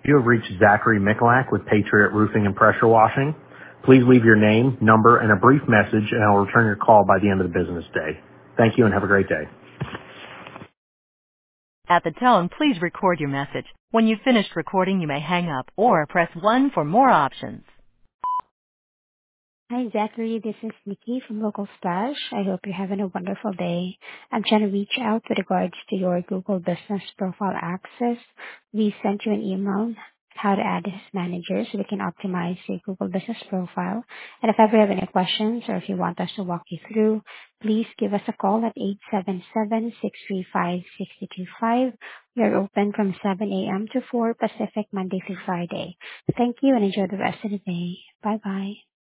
You have reached Zachary Mikulak with Patriot Roofing and Pressure Washing. Please leave your name, number, and a brief message, and I'll return your call by the end of the business day. Thank you and have a great day. At the tone, please record your message. When you've finished recording, you may hang up or press 1 for more options. Hi, Zachary. This is Nikki from Local Splash. I hope you're having a wonderful day. I'm trying to reach out with regards to your Google Business Profile access. We sent you an email how to add this manager so we can optimize your Google Business Profile. And if ever you have any questions or if you want us to walk you through, please give us a call at 877-635-6225. We are open from 7 a.m. to 4 Pacific, Monday through Friday. Thank you and enjoy the rest of the day. Bye-bye.